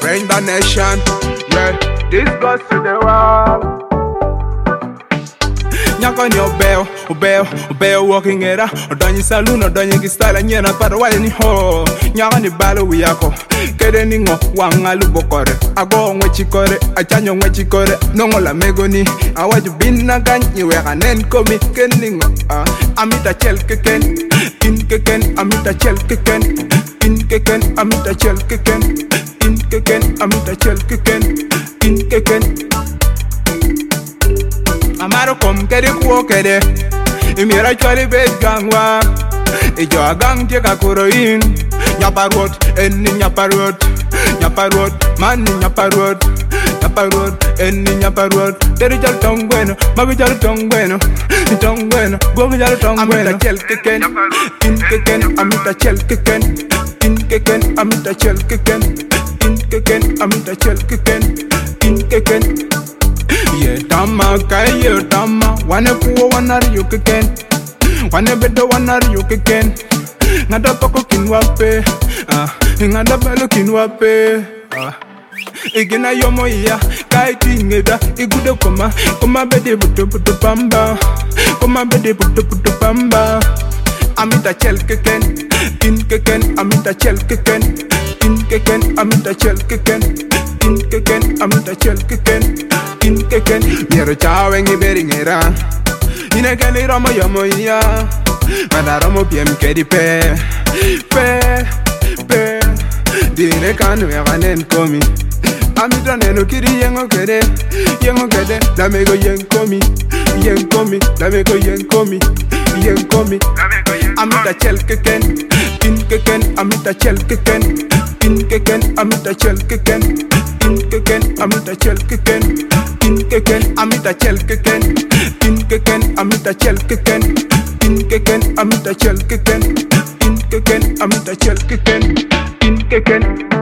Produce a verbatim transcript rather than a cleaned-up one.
change the nation. Yeah, this goes to the world. Nyako ni obeo, obeo, obeo walking era. Odonyi saloon, odonyi kistyle nyena para wale ni ho. Nyako ni balo wiyako, kede ni ngo wanga lubo kore. Ago ngwe chikore, achanyo ngwe chikore. Nongo la megoni, awaju bina ganyi weka nen komi ken ni ngo. Amita chel keken, in keken, amita chel keken, in keken, amita chel keken, in keken, amita chel keken, in keken. Amaro kom kede kuo kede Imira chwali bed gangwa Ijo agang tika kuroin Nyaparot, eni nyaparot Nyaparot, mani nyaparot Nyaparot, eni nyaparot Tere jal tong bueno, mabi jal tong bueno Tong bueno, gogi jal tong bueno Amita chel keken, in keken Amita chel keken, in keken Amita chel keken, in keken Amita chel keken, in keken. Yeah, tama kaya tama wane puo wanari yo keken wane bedo wanari yo keken ngada poko kinwape ah ngada balo kinwape ah igina yomo ya kai tingeda igude koma koma bede buto buto pamba koma bede buto buto pamba amita chel keken in keken amita chel keken in keken amita chel keken in keken amita chel keken in keken yero chawengi beringera ine kali romo yomo ya mada romo piem kedi pe pe pe dire kanu ya kanen komi amita neno kiri yengo kede yengo kede la mego yen komi yen komi la mego yen komi yen komi amita chel keken in keken amita chel keken in keken amita chel keken in keken amita chel keken in keken amita chel keken in keken amita chel keken in keken amita chel keken in keken amita chel keken in keken